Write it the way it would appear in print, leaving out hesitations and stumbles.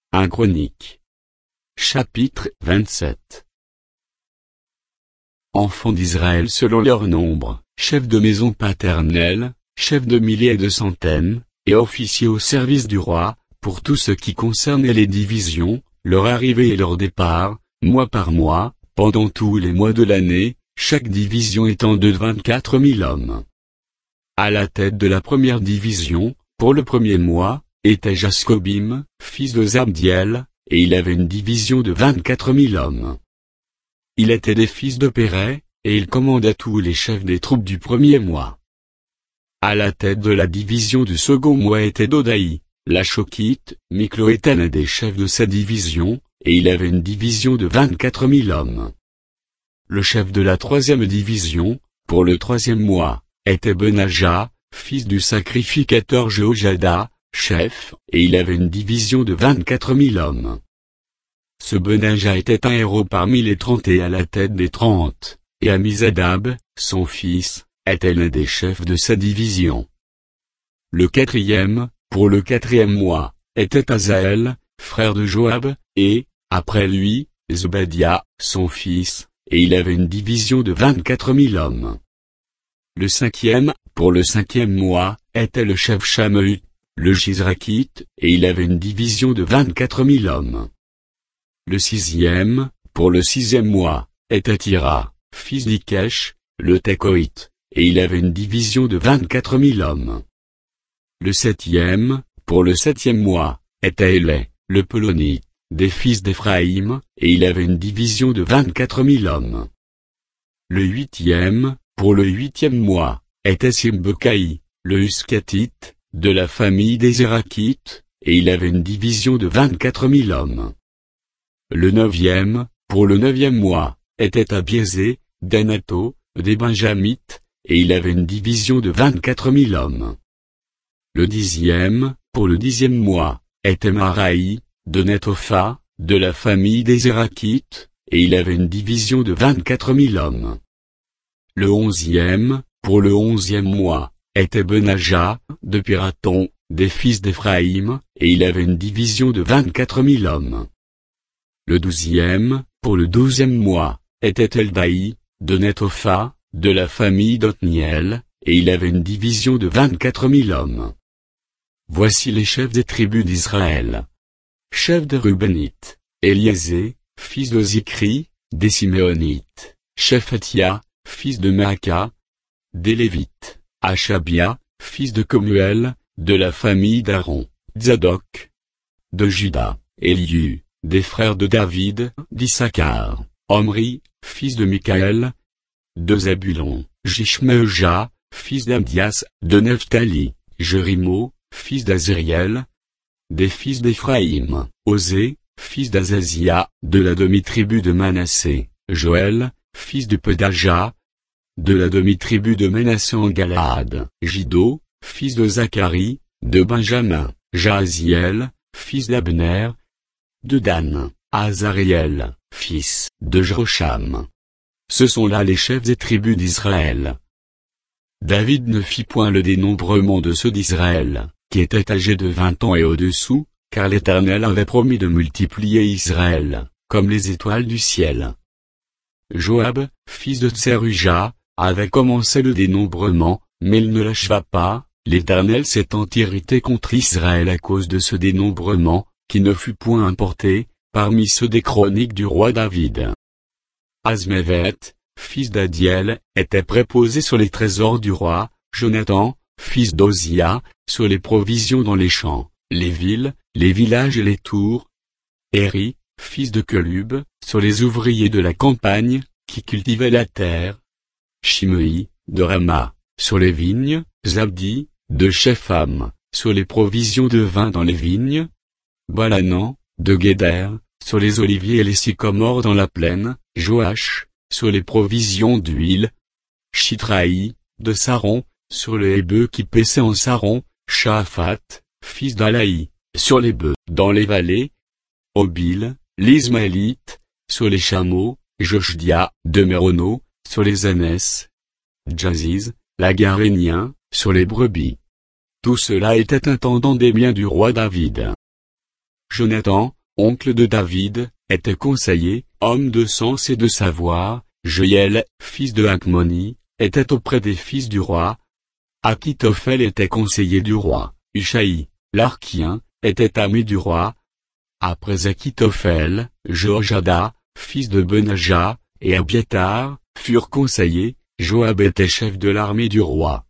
1 Chroniques. Chapitre 27. Enfants d'Israël selon leur nombre, chefs de maison paternelle, chefs de milliers et de centaines, et officiers au service du roi, pour tout ce qui concernait les divisions, leur arrivée et leur départ, mois par mois, pendant tous les mois de l'année, chaque division étant de 24 000 hommes. À la tête de la première division, pour le premier mois, était Jascobim, fils de Zabdiel, et il avait une division de 24 000 hommes. Il était des fils de Péret, et il commanda tous les chefs des troupes du premier mois. À la tête de la division du second mois était Dodaï, l'Achokite, Miklo était l'un des chefs de sa division, et il avait une division de 24 000 hommes. Le chef de la troisième division, pour le troisième mois, était Benaja, fils du sacrificateur Jéhojada, chef, et il avait une division de 24 000 hommes. Ce Benaja était un héros parmi les 30 et à la tête des 30, et Amizadab, son fils, était l'un des chefs de sa division. Le quatrième, pour le quatrième mois, était Azaël, frère de Joab, et, après lui, Zobadia, son fils, et il avait une division de 24 000 hommes. Le cinquième, pour le cinquième mois, était le chef Shameut, le Jizrakite, et il avait une division de 24 000 hommes. Le sixième, pour le sixième mois, était Ira, fils d'Ikesh, le Tekoïte, et il avait une division de 24 000 hommes. Le septième, pour le septième mois, était Élé, le Pelonite, des fils d'Éphraïm, et il avait une division de 24 000 hommes. Le huitième, pour le huitième mois, était Simbecaï, le Huskatite, de la famille des Zérakites, et il avait une division de 24 000 hommes. Le neuvième, pour le neuvième mois, était Abiézé, d'Anato, des Benjamites, et il avait une division de 24 000 hommes. Le dixième, pour le dixième mois, était Maraï, de Netopha, de la famille des Zérakites, et il avait une division de 24 000 hommes. Le onzième, pour le onzième mois, était Benaja, de Piraton, des fils d'Éphraïm, et il avait une division de 24 000 hommes. Le douzième, pour le douzième mois, était Eldaï, de Netopha, de la famille d'Othniel, et il avait une division de 24 000 hommes. Voici les chefs des tribus d'Israël. Chef des Rubénites, Éliézer, fils de Zikri, des Siméonites, chef Atia, fils de Maaka, des Lévites, Achabia, fils de Komuel, de la famille d'Aaron, Zadok, de Juda, Eliu, des frères de David, d'Issachar, Omri, fils de Michaël, de Zabulon, Jishmeja, fils d'Abdias, de Nephtali, Jérimo, fils d'Azriel, des fils d'Éphraïm, Osée, fils d'Azazia, de la demi-tribu de Manassé, Joël, fils de Pedaja, de la demi-tribu de Manassé en Galaad, Jido, fils de Zacharie, de Benjamin, Jahaziel, fils d'Abner, de Dan, Azariel, fils de Jerocham. Ce sont là les chefs des tribus d'Israël. David ne fit point le dénombrement de ceux d'Israël, qui étaient âgés de 20 ans et au-dessous, car l'Éternel avait promis de multiplier Israël, comme les étoiles du ciel. Joab, fils de Tseruja, avait commencé le dénombrement, mais il ne l'acheva pas, l'Éternel s'étant irrité contre Israël à cause de ce dénombrement, qui ne fut point importé, parmi ceux des chroniques du roi David. Azmévet, fils d'Adiel, était préposé sur les trésors du roi, Jonathan, fils d'Ozia, sur les provisions dans les champs, les villes, les villages et les tours. Éri, fils de Kelub, sur les ouvriers de la campagne, qui cultivaient la terre. Shimei, de Rama, sur les vignes, Zabdi, de Shepham, sur les provisions de vin dans les vignes. Balanan, de Guéder, sur les oliviers et les sycomores dans la plaine. Joach, sur les provisions d'huile. Chitraï, de Saron, sur les bœufs qui paissaient en Saron. Shaphat, fils d'Alaï, sur les bœufs dans les vallées. Obil, l'Ismaélite, sur les chameaux. Joshdia, de Mérono, sur les ânesses. Jaziz, l'Agarénien, sur les brebis. Tout cela était intendant des biens du roi David. Jonathan, oncle de David, était conseiller, homme de sens et de savoir. Joël, fils de Hakmoni, était auprès des fils du roi. Achitophel était conseiller du roi. Ushaï, l'Archien, était ami du roi. Après Achitophel, Jojada, fils de Benaja, et Abiathar, furent conseillers. Joab était chef de l'armée du roi.